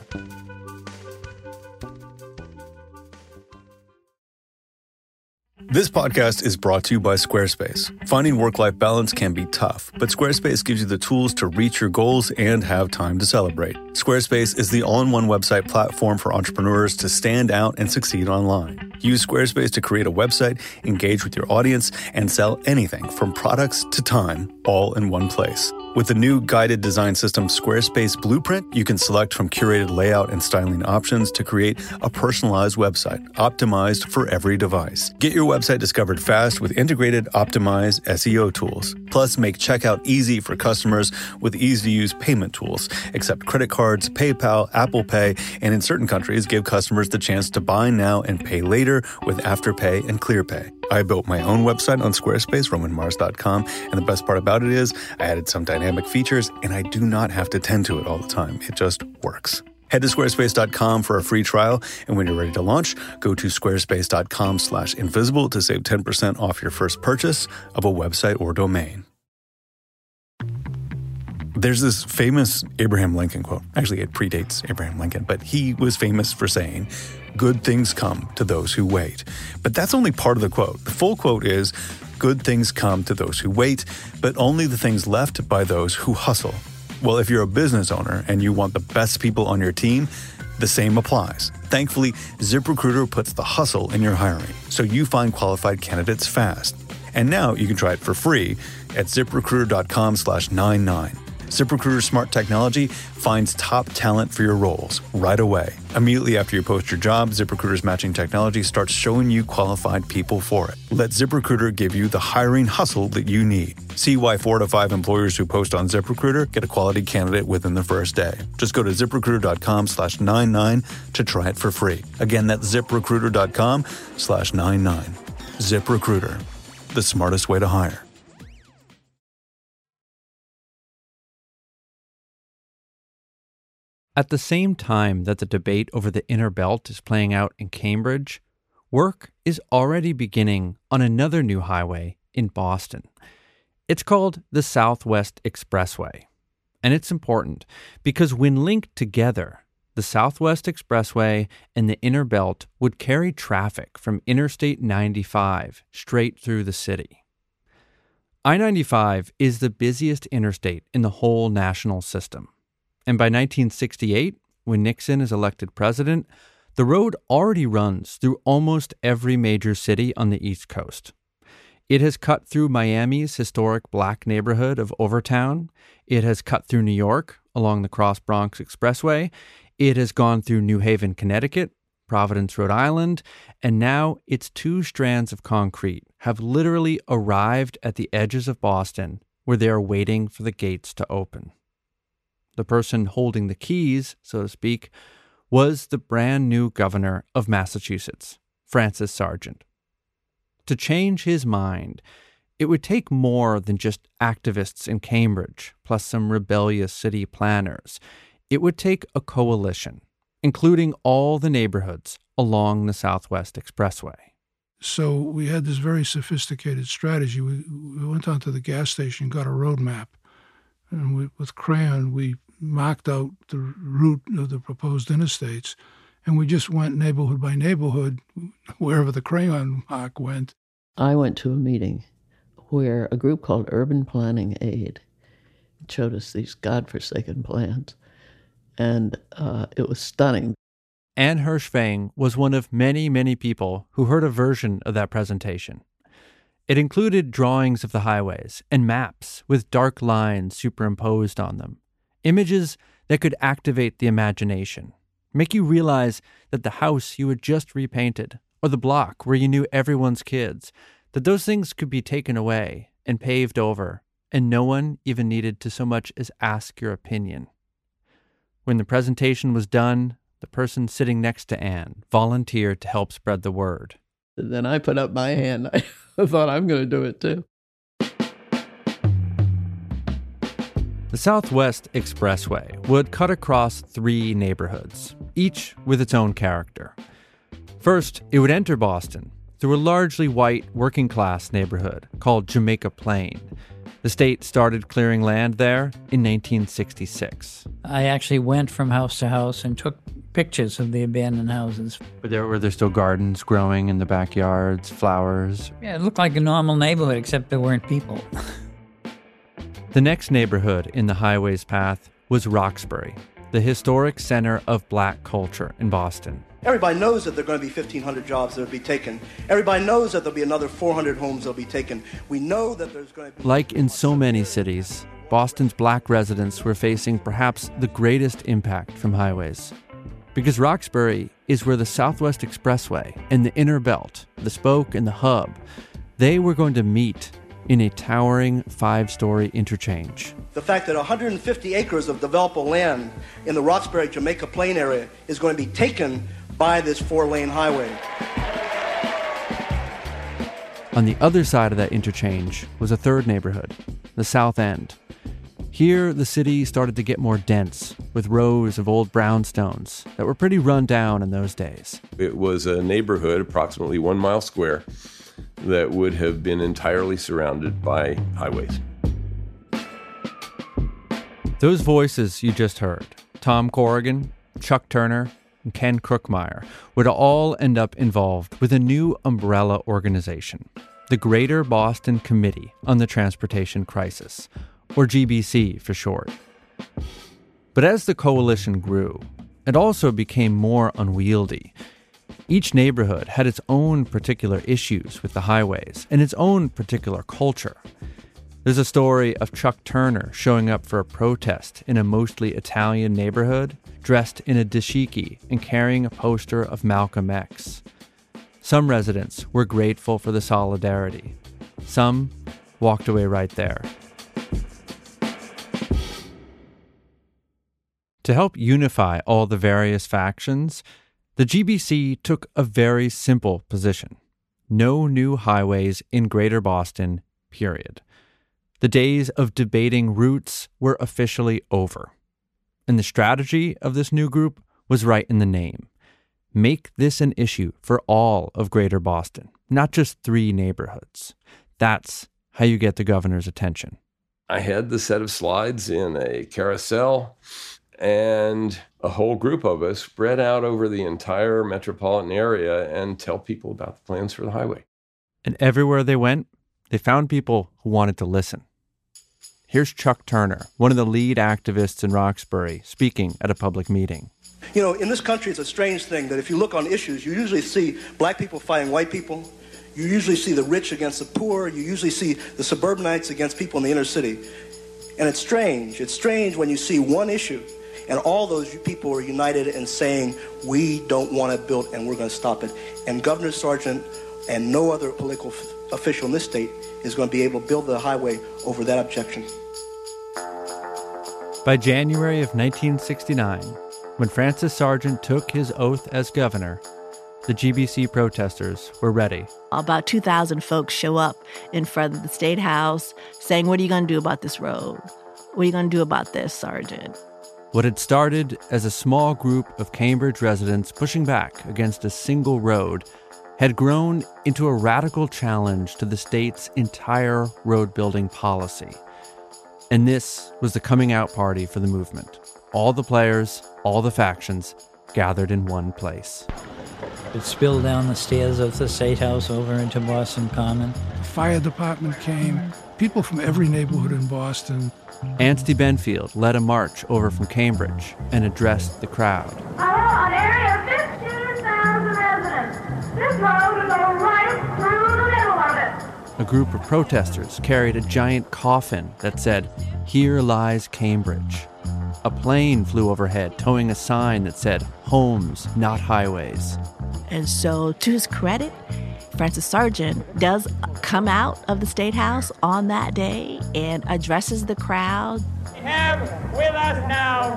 This podcast is brought to you by Squarespace. Finding work-life balance can be tough, but Squarespace gives you the tools to reach your goals and have time to celebrate. Squarespace is the all-in-one website platform for entrepreneurs to stand out and succeed online. Use Squarespace to create a website, engage with your audience, and sell anything from products to time, all in one place. With the new guided design system Squarespace Blueprint, you can select from curated layout and styling options to create a personalized website, optimized for every device. Get your website discovered fast with integrated, optimized S E O tools. Plus, make checkout easy for customers with easy-to-use payment tools. Accept credit cards, PayPal, Apple Pay, and in certain countries, give customers the chance to buy now and pay later with Afterpay and ClearPay. I built my own website on Squarespace, roman mars dot com, and the best part about it is I added some dynamic features, and I do not have to tend to it all the time. It just works. Head to squarespace dot com for a free trial, and when you're ready to launch, go to squarespace dot com slash invisible to save ten percent off your first purchase of a website or domain. There's this famous Abraham Lincoln quote. Actually, it predates Abraham Lincoln, but he was famous for saying, "Good things come to those who wait." But that's only part of the quote. The full quote is, "Good things come to those who wait, but only the things left by those who hustle." Well, if you're a business owner and you want the best people on your team, The same applies. Thankfully, ZipRecruiter puts the hustle in your hiring, so you find qualified candidates fast. And now you can try it for free at ZipRecruiter.com slash 99. ZipRecruiter's smart technology finds top talent for your roles right away. Immediately after you post your job, ZipRecruiter's matching technology starts showing you qualified people for it. Let ZipRecruiter give you the hiring hustle that you need. See why four to five employers who post on ZipRecruiter get a quality candidate within the first day. Just go to ZipRecruiter.com slash 99 to try it for free. Again, that's ZipRecruiter.com slash 99. ZipRecruiter, the smartest way to hire. At the same time that the debate over the inner belt is playing out in Cambridge, work is already beginning on another new highway in Boston. It's called the Southwest Expressway. And it's important because when linked together, the Southwest Expressway and the inner belt would carry traffic from Interstate ninety-five straight through the city. I ninety-five is the busiest interstate in the whole national system. And by nineteen sixty-eight, when Nixon is elected president, the road already runs through almost every major city on the East Coast. It has cut through Miami's historic black neighborhood of Overtown. It has cut through New York along the Cross Bronx Expressway. It has gone through New Haven, Connecticut, Providence, Rhode Island, and now its two strands of concrete have literally arrived at the edges of Boston where they are waiting for the gates to open. The person holding the keys, so to speak, was the brand new governor of Massachusetts, Francis Sargent. To change his mind, it would take more than just activists in Cambridge, plus some rebellious city planners. It would take a coalition, including all the neighborhoods along the Southwest Expressway. So we had this very sophisticated strategy. We, we went down to the gas station, got a road map, and we, with crayon, we marked out the route of the proposed interstates, and we just went neighborhood by neighborhood, wherever the crayon mark went. I went to a meeting where a group called Urban Planning Aid showed us these godforsaken plans, and uh, it was stunning. Anne Hirschfang was one of many, many people who heard a version of that presentation. It included drawings of the highways and maps with dark lines superimposed on them, images that could activate the imagination, make you realize that the house you had just repainted, or the block where you knew everyone's kids, that those things could be taken away and paved over, and no one even needed to so much as ask your opinion. When the presentation was done, the person sitting next to Anne volunteered to help spread the word. Then I put up my hand. I thought, I'm going to do it too. The Southwest Expressway would cut across three neighborhoods, each with its own character. First, it would enter Boston through a largely white working-class neighborhood called Jamaica Plain. The state started clearing land there in nineteen sixty-six. I actually went from house to house and took pictures of the abandoned houses. But there were there still gardens growing in the backyards, flowers? Yeah, it looked like a normal neighborhood, except there weren't people. The next neighborhood in the highway's path was Roxbury, the historic center of black culture in Boston. Everybody knows that there are going to be fifteen hundred jobs that will be taken. Everybody knows that there'll be another four hundred homes that will be taken. We know that there's going to be... Like in so many cities, Boston's black residents were facing perhaps the greatest impact from highways. Because Roxbury is where the Southwest Expressway and the Inner Belt, the spoke and the hub, they were going to meet in a towering five-story interchange. The fact that one hundred fifty acres of developable land in the Roxbury, Jamaica Plain area is going to be taken by this four-lane highway. On the other side of that interchange was a third neighborhood, the South End. Here, the city started to get more dense, with rows of old brownstones that were pretty run down in those days. It was a neighborhood, approximately one mile square, that would have been entirely surrounded by highways. Those voices you just heard, Tom Corrigan, Chuck Turner, and Ken Crookmeyer, would all end up involved with a new umbrella organization, the Greater Boston Committee on the Transportation Crisis, or G B C for short. But as the coalition grew, it also became more unwieldy. Each neighborhood had its own particular issues with the highways and its own particular culture. There's a story of Chuck Turner showing up for a protest in a mostly Italian neighborhood, dressed in a dashiki and carrying a poster of Malcolm X. Some residents were grateful for the solidarity. Some walked away right there. To help unify all the various factions, the G B C took a very simple position. No new highways in Greater Boston, period. The days of debating routes were officially over. And the strategy of this new group was right in the name. Make this an issue for all of Greater Boston, not just three neighborhoods. That's how you get the governor's attention. I had the set of slides in a carousel, and a whole group of us spread out over the entire metropolitan area and tell people about the plans for the highway. And everywhere they went, they found people who wanted to listen. Here's Chuck Turner, one of the lead activists in Roxbury, speaking at a public meeting. You know, in this country, it's a strange thing that if you look on issues, you usually see black people fighting white people. You usually see the rich against the poor. You usually see the suburbanites against people in the inner city. And it's strange. It's strange when you see one issue and all those people are united in saying, we don't want it built and we're going to stop it. And Governor Sargent and no other political f- official in this state is going to be able to build the highway over that objection. By January of nineteen sixty-nine, when Francis Sargent took his oath as governor, the G B C protesters were ready. About two thousand folks show up in front of the State House saying, what are you going to do about this road? What are you going to do about this, Sargent? What had started as a small group of Cambridge residents pushing back against a single road had grown into a radical challenge to the state's entire road-building policy. And this was the coming out party for the movement. All the players, all the factions, gathered in one place. It spilled down the stairs of the State House over into Boston Common. The fire department came, people from every neighborhood in Boston. Anstey Benfield led a march over from Cambridge and addressed the crowd. Hello, an area of fifteen thousand residents. This road will go right through the middle of it. A group of protesters carried a giant coffin that said, "Here lies Cambridge." A plane flew overhead, towing a sign that said, "Homes, not highways." And so, to his credit, Francis Sargent does come out of the State House on that day and addresses the crowd. We have with us now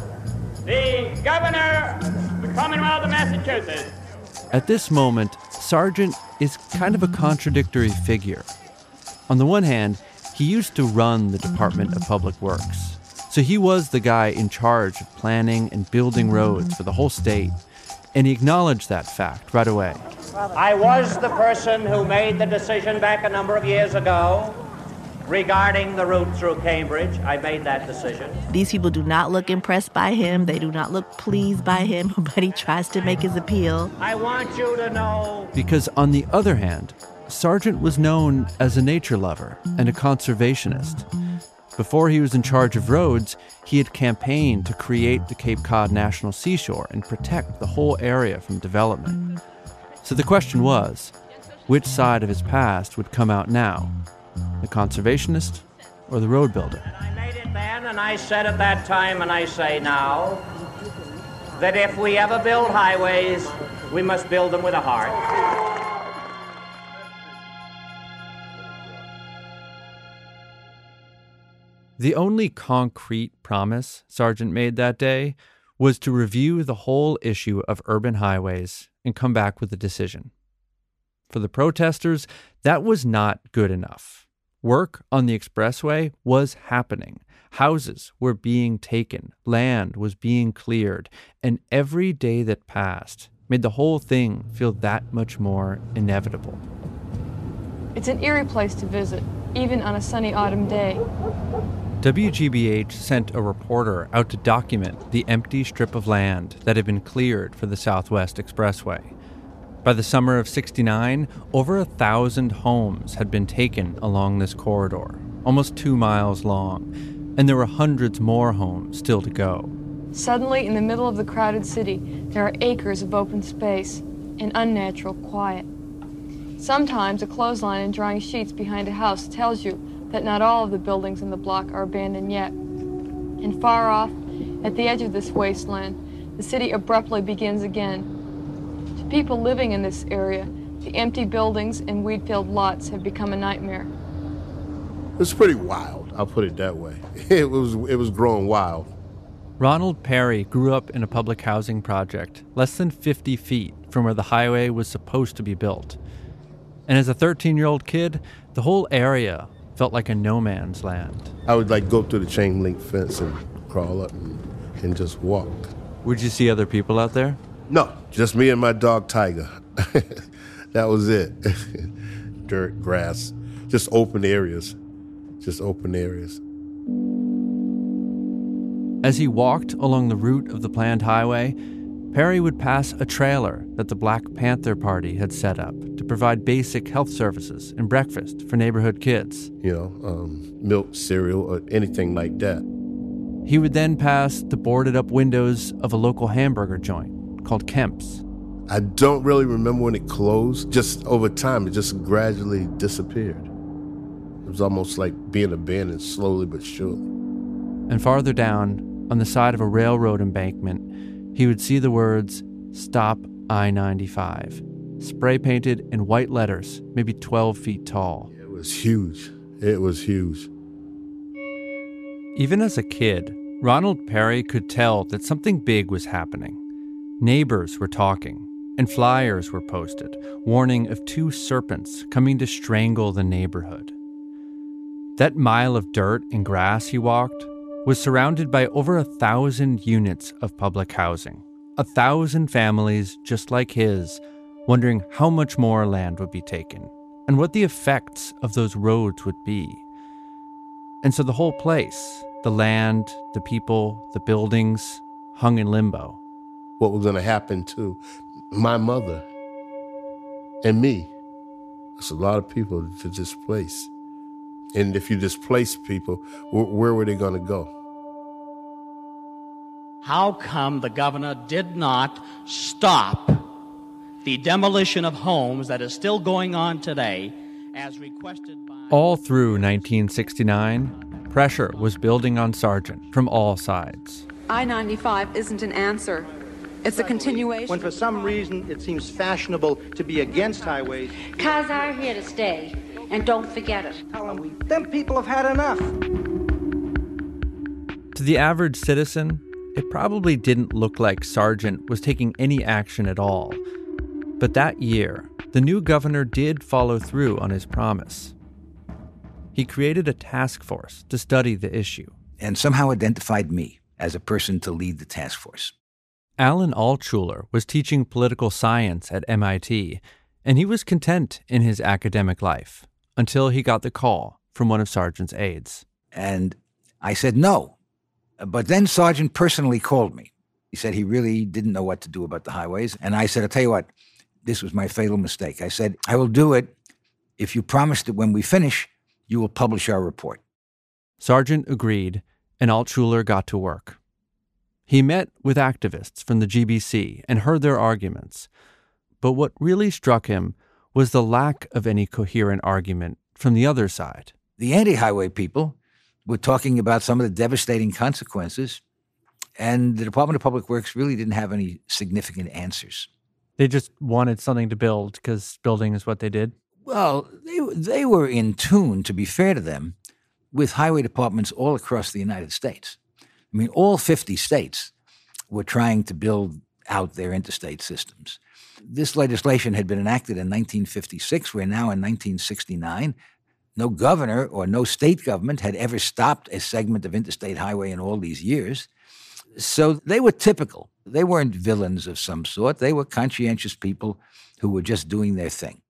the governor of the Commonwealth of Massachusetts. At this moment, Sargent is kind of a contradictory figure. On the one hand, he used to run the Department of Public Works, so he was the guy in charge of planning and building roads for the whole state, and he acknowledged that fact right away. I was the person who made the decision back a number of years ago regarding the route through Cambridge. I made that decision. These people do not look impressed by him. They do not look pleased by him, but he tries to make his appeal. I want you to know. Because on the other hand, Sargent was known as a nature lover and a conservationist. Before he was in charge of roads, he had campaigned to create the Cape Cod National Seashore and protect the whole area from development. So the question was, which side of his past would come out now? The conservationist or the road builder? I made it then, and I said at that time, and I say now, that if we ever build highways, we must build them with a heart. The only concrete promise Sargent made that day was to review the whole issue of urban highways and come back with a decision. For the protesters, that was not good enough. Work on the expressway was happening. Houses were being taken, land was being cleared, and every day that passed made the whole thing feel that much more inevitable. It's an eerie place to visit, even on a sunny autumn day. W G B H sent a reporter out to document the empty strip of land that had been cleared for the Southwest Expressway. By the summer of sixty-nine, over a thousand homes had been taken along this corridor, almost two miles long, and there were hundreds more homes still to go. Suddenly, in the middle of the crowded city, there are acres of open space and unnatural quiet. Sometimes a clothesline and drying sheets behind a house tells you that not all of the buildings in the block are abandoned yet. And far off, at the edge of this wasteland, the city abruptly begins again. To people living in this area, the empty buildings and weed-filled lots have become a nightmare. It's pretty wild, I'll put it that way. It was, it was growing wild. Ronald Perry grew up in a public housing project less than fifty feet from where the highway was supposed to be built. And as a thirteen-year-old kid, the whole area felt like a no man's land. I would like go through the chain link fence and crawl up and, and just walk. Would you see other people out there? No, just me and my dog Tiger. That was it. Dirt, grass, just open areas, just open areas. As he walked along the route of the planned highway, Perry would pass a trailer that the Black Panther Party had set up to provide basic health services and breakfast for neighborhood kids. You know, um, milk, cereal, or anything like that. He would then pass the boarded-up windows of a local hamburger joint called Kemp's. I don't really remember when it closed. Just over time, it just gradually disappeared. It was almost like being abandoned slowly but surely. And farther down, on the side of a railroad embankment, he would see the words, "Stop I ninety-five," spray-painted in white letters, maybe twelve feet tall. It was huge. It was huge. Even as a kid, Ronald Perry could tell that something big was happening. Neighbors were talking, and flyers were posted, warning of two serpents coming to strangle the neighborhood. That mile of dirt and grass he walked was surrounded by over a thousand units of public housing. A thousand families just like his, wondering how much more land would be taken and what the effects of those roads would be. And so the whole place, the land, the people, the buildings, hung in limbo. What was going to happen to my mother and me? There's a lot of people to displace. And if you displace people, where, where were they going to go? How come the governor did not stop the demolition of homes that is still going on today as requested by... All through nineteen sixty-nine, pressure was building on Sargent from all sides. I ninety-five isn't an answer. It's a continuation. When for some reason it seems fashionable to be against highways... Cars are here to stay, and don't forget it. Tell them, them people have had enough. To the average citizen, it probably didn't look like Sargent was taking any action at all. But that year, the new governor did follow through on his promise. He created a task force to study the issue. And somehow identified me as a person to lead the task force. Alan Altshuler was teaching political science at M I T, and he was content in his academic life until he got the call from one of Sargent's aides. And I said no. But then Sargent personally called me. He said he really didn't know what to do about the highways. And I said, I'll tell you what, this was my fatal mistake. I said, I will do it if you promise that when we finish, you will publish our report. Sargent agreed, and Altshuler got to work. He met with activists from the G B C and heard their arguments. But what really struck him was the lack of any coherent argument from the other side. The anti-highway people were talking about some of the devastating consequences, and the Department of Public Works really didn't have any significant answers. They just wanted something to build because building is what they did? Well, they, they were in tune, to be fair to them, with highway departments all across the United States. I mean, all fifty states were trying to build out their interstate systems. This legislation had been enacted in nineteen fifty-six. We're now in nineteen sixty-nine. No governor or no state government had ever stopped a segment of interstate highway in all these years. So they were typical. They weren't villains of some sort. They were conscientious people who were just doing their thing.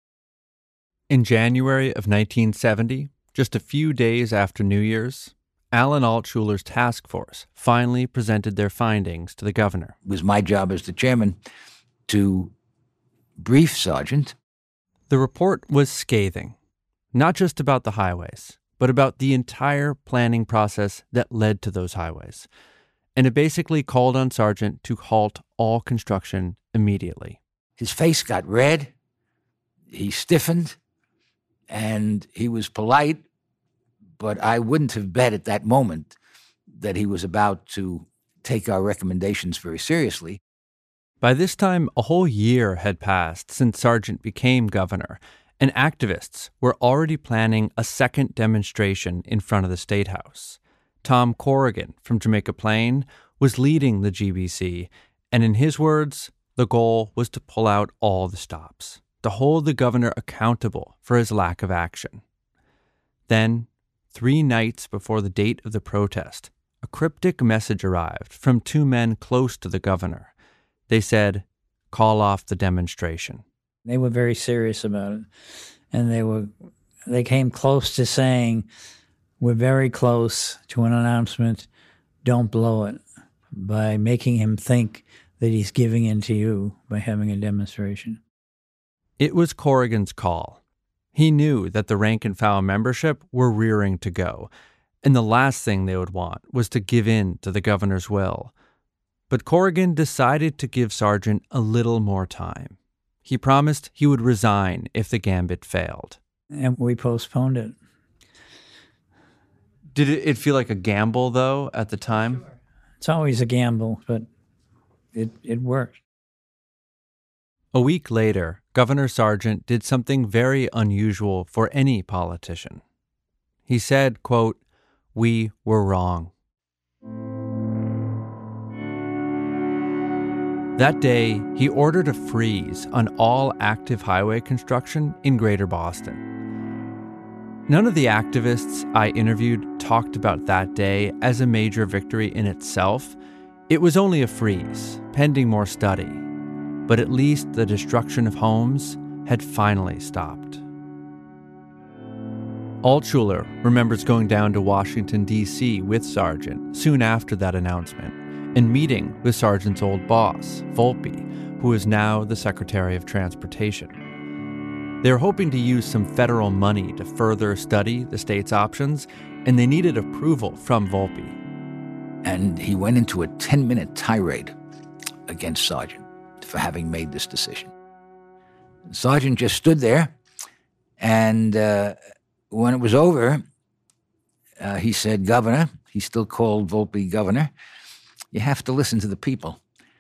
In January of nineteen seventy, just a few days after New Year's, Alan Altshuler's task force finally presented their findings to the governor. It was my job as the chairman to brief Sargent. The report was scathing, not just about the highways, but about the entire planning process that led to those highways. and it basically called on Sargent to halt all construction immediately. His face got red, he stiffened, and he was polite, but I wouldn't have bet at that moment that he was about to take our recommendations very seriously. By this time, a whole year had passed since Sargent became governor, and activists were already planning a second demonstration in front of the State House. Tom Corrigan from Jamaica Plain was leading the G B C, and in his words, the goal was to pull out all the stops, to hold the governor accountable for his lack of action. Then, three nights before the date of the protest, a cryptic message arrived from two men close to the governor. They said, "Call off the demonstration." They were very serious about it, and they were they came close to saying, "We're very close to an announcement. Don't blow it by making him think that he's giving in to you by having a demonstration." It was Corrigan's call. He knew that the rank and file membership were rearing to go, and the last thing they would want was to give in to the governor's will. But Corrigan decided to give Sargent a little more time. He promised he would resign if the gambit failed. And we postponed it. Did it feel like a gamble, though, at the time? Sure. It's always a gamble, but it, it worked. A week later, Governor Sargent did something very unusual for any politician. He said, quote, "We were wrong." That day, he ordered a freeze on all active highway construction in Greater Boston. None of the activists I interviewed talked about that day as a major victory in itself. It was only a freeze, pending more study. But at least the destruction of homes had finally stopped. Altshuler remembers going down to Washington, D C with Sargent soon after that announcement and meeting with Sargent's old boss, Volpe, who is now the Secretary of Transportation. They were hoping to use some federal money to further study the state's options, and they needed approval from Volpe. And he went into a ten-minute tirade against Sargent for having made this decision. Sargent just stood there, and uh, when it was over, uh, he said, "Governor," he still called Volpe governor, "you have to listen to the people."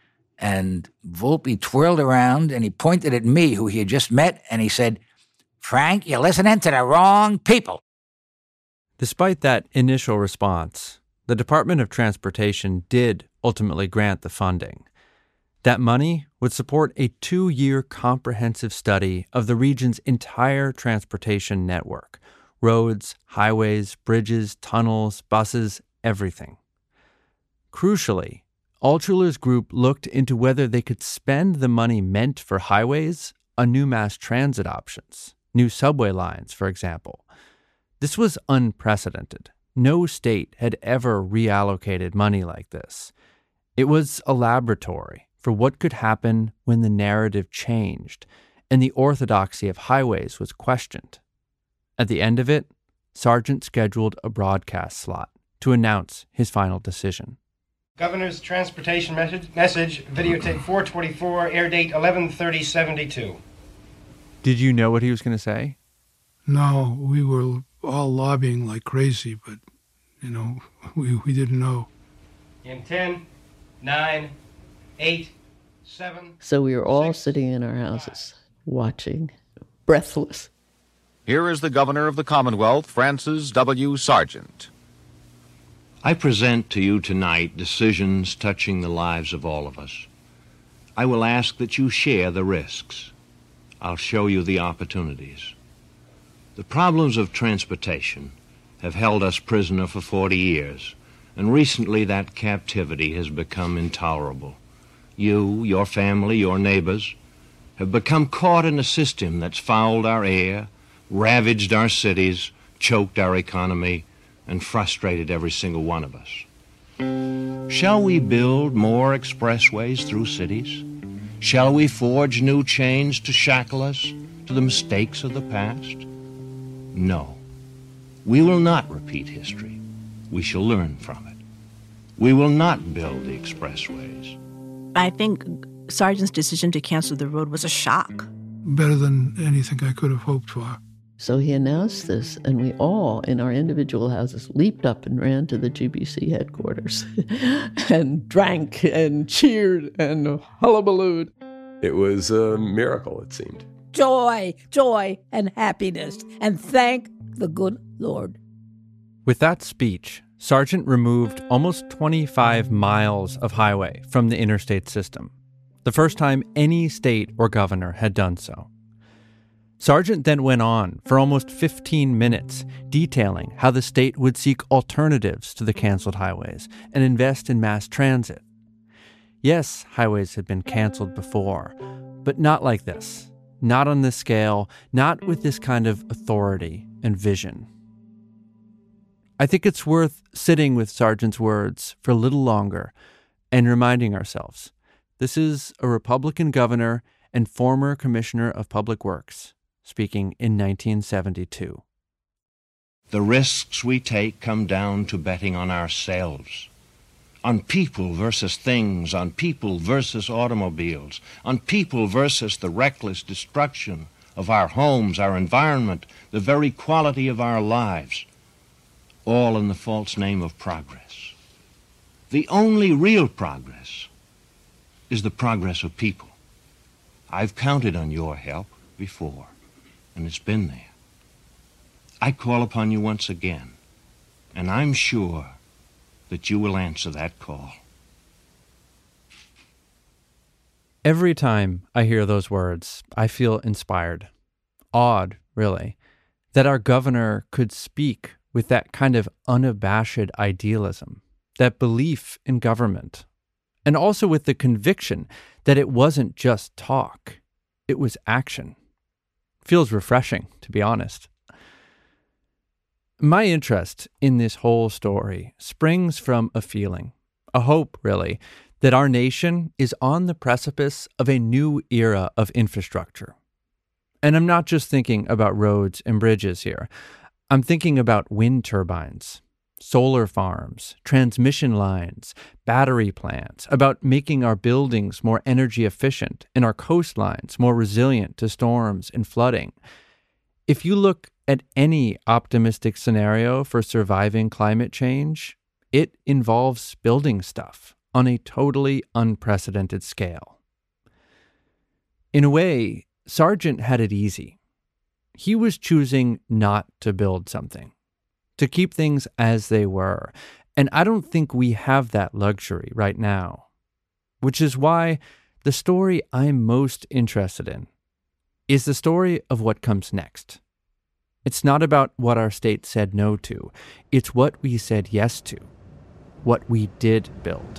And Volpe twirled around, and he pointed at me, who he had just met, and he said, "Frank, you're listening to the wrong people." Despite that initial response, the Department of Transportation did ultimately grant the funding. That money would support a two-year comprehensive study of the region's entire transportation network: roads, highways, bridges, tunnels, buses, everything. Crucially, Altshuler's group looked into whether they could spend the money meant for highways on new mass transit options, new subway lines, for example. This was unprecedented. No state had ever reallocated money like this. It was a laboratory for what could happen when the narrative changed and the orthodoxy of highways was questioned. At the end of it, Sargent scheduled a broadcast slot to announce his final decision. Governor's Transportation message, message videotape four twenty-four, air date eleven thirty seventy-two. Did you know what he was going to say? No, we were all lobbying like crazy, but, you know, we, we didn't know. In ten, nine, eight, seven. So we were all six, sitting in our houses, five. Watching, breathless. Here is the Governor of the Commonwealth, Francis W. Sargent. I present to you tonight decisions touching the lives of all of us. I will ask that you share the risks. I'll show you the opportunities. The problems of transportation have held us prisoner for forty years, and recently that captivity has become intolerable. You, your family, your neighbors have become caught in a system that's fouled our air, ravaged our cities, choked our economy, and frustrated every single one of us. Shall we build more expressways through cities? Shall we forge new chains to shackle us to the mistakes of the past? No. We will not repeat history. We shall learn from it. We will not build the expressways. I think Sargent's decision to cancel the road was a shock. Better than anything I could have hoped for. So he announced this, and we all, in our individual houses, leaped up and ran to the G B C headquarters and drank and cheered and hullabalooed. It was a miracle, it seemed. Joy, joy, and happiness, and thank the good Lord. With that speech, Sargent removed almost twenty-five miles of highway from the interstate system, the first time any state or governor had done so. Sargent then went on for almost fifteen minutes detailing how the state would seek alternatives to the canceled highways and invest in mass transit. Yes, highways had been canceled before, but not like this, not on this scale, not with this kind of authority and vision. I think it's worth sitting with Sargent's words for a little longer and reminding ourselves, this is a Republican governor and former commissioner of public works speaking in nineteen seventy-two. The risks we take come down to betting on ourselves, on people versus things, on people versus automobiles, on people versus the reckless destruction of our homes, our environment, the very quality of our lives, all in the false name of progress. The only real progress is the progress of people. I've counted on your help before, and it's been there. I call upon you once again, and I'm sure that you will answer that call. Every time I hear those words, I feel inspired, awed, really, that our governor could speak with that kind of unabashed idealism, that belief in government, and also with the conviction that it wasn't just talk, it was action. Feels refreshing, to be honest. My interest in this whole story springs from a feeling, a hope, really, that our nation is on the precipice of a new era of infrastructure. And I'm not just thinking about roads and bridges here. I'm thinking about wind turbines, solar farms, transmission lines, battery plants, about making our buildings more energy efficient and our coastlines more resilient to storms and flooding. If you look at any optimistic scenario for surviving climate change, it involves building stuff on a totally unprecedented scale. In a way, Sargent had it easy. He was choosing not to build something, to keep things as they were. And I don't think we have that luxury right now, which is why the story I'm most interested in is the story of what comes next. It's not about what our state said no to. It's what we said yes to, what we did build.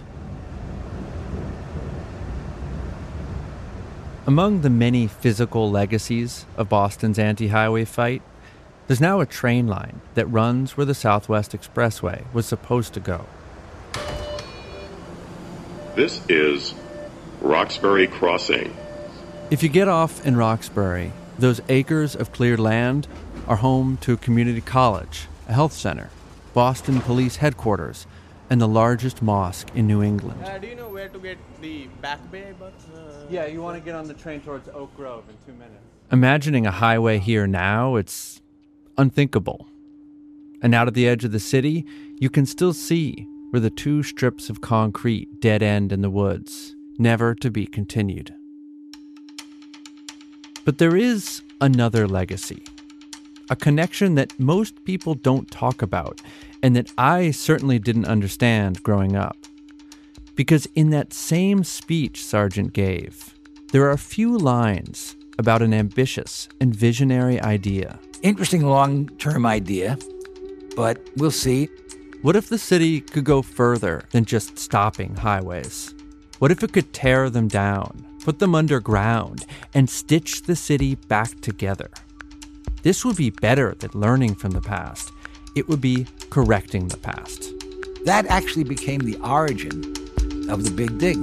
Among the many physical legacies of Boston's anti-highway fight, there's now a train line that runs where the Southwest Expressway was supposed to go. This is Roxbury Crossing. If you get off in Roxbury, those acres of cleared land are home to a community college, a health center, Boston Police Headquarters, and the largest mosque in New England. Uh, do you know where to get the Back Bay bus? Uh, yeah, you want to get on the train towards Oak Grove in two minutes. Imagining a highway here now, it's unthinkable. And out at the edge of the city, you can still see where the two strips of concrete dead end in the woods, never to be continued. But there is another legacy, a connection that most people don't talk about, and that I certainly didn't understand growing up. Because in that same speech Sargent gave, there are a few lines about an ambitious and visionary idea. Interesting long-term idea, but we'll see. What if the city could go further than just stopping highways? What if it could tear them down, put them underground, and stitch the city back together? This would be better than learning from the past. It would be correcting the past. That actually became the origin of the Big Dig.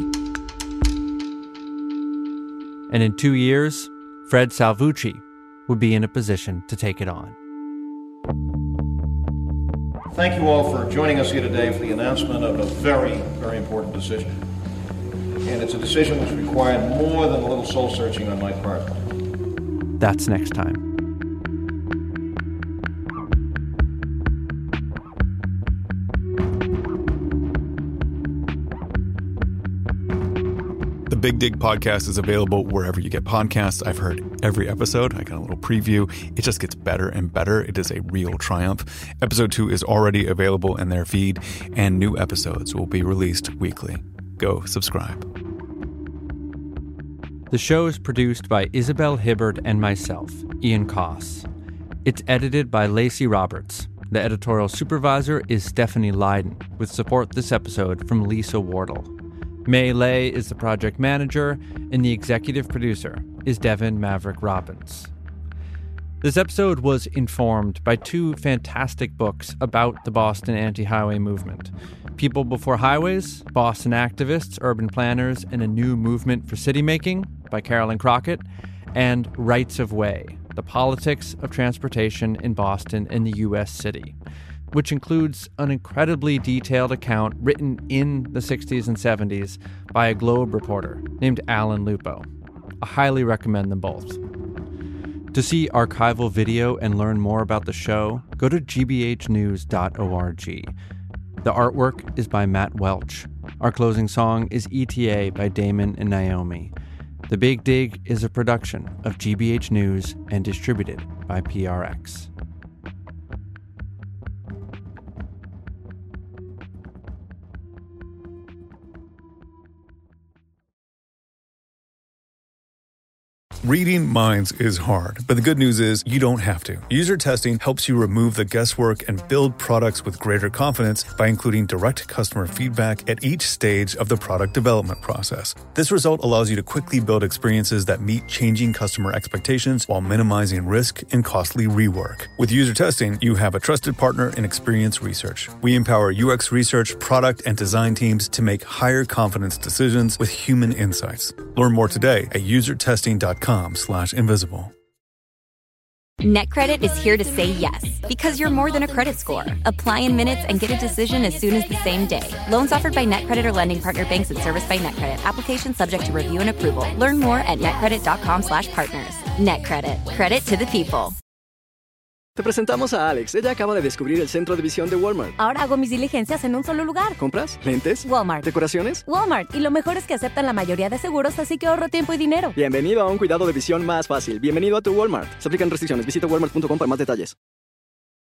And in two years, Fred Salvucci would be in a position to take it on. Thank you all for joining us here today for the announcement of a very, very important decision. And it's a decision which required more than a little soul-searching on my part. That's next time. The Big Dig podcast is available wherever you get podcasts. I've heard every episode. I got a little preview. It just gets better and better. It is a real triumph. Episode two is already available in their feed, and new episodes will be released weekly. Go subscribe. The show is produced by Isabel Hibbert and myself, Ian Koss. It's edited by Lacey Roberts. The editorial supervisor is Stephanie Lydon, with support this episode from Lisa Wardle. May Lay is the project manager, and the executive producer is Devin Maverick Robbins. This episode was informed by two fantastic books about the Boston anti-highway movement: People Before Highways, Boston Activists, Urban Planners, and a New Movement for City Making by Carolyn Crockett, and Rights of Way, The Politics of Transportation in Boston and the U S City, which includes an incredibly detailed account written in the sixties and seventies by a Globe reporter named Alan Lupo. I highly recommend them both. To see archival video and learn more about the show, go to g b h news dot org. The artwork is by Matt Welch. Our closing song is E T A by Damon and Naomi. The Big Dig is a production of G B H News and distributed by P R X. Reading minds is hard, but the good news is you don't have to. User testing helps you remove the guesswork and build products with greater confidence by including direct customer feedback at each stage of the product development process. This result allows you to quickly build experiences that meet changing customer expectations while minimizing risk and costly rework. With user testing, you have a trusted partner in Experience Research. We empower U X research, product, and design teams to make higher confidence decisions with human insights. Learn more today at user testing dot com slash invisible. NetCredit is here to say yes, because you're more than a credit score. Apply in minutes and get a decision as soon as the same day. Loans offered by NetCredit or lending partner banks and serviced by NetCredit. Application subject to review and approval. Learn more at netcredit dot com slash partners. NetCredit. Credit to the people. Te presentamos a Alex. Ella acaba de descubrir el centro de visión de Walmart. Ahora hago mis diligencias en un solo lugar. ¿Compras? ¿Lentes? Walmart. ¿Decoraciones? Walmart. Y lo mejor es que aceptan la mayoría de seguros, así que ahorro tiempo y dinero. Bienvenido a un cuidado de visión más fácil. Bienvenido a tu Walmart. Se aplican restricciones. Visita walmart punto com para más detalles.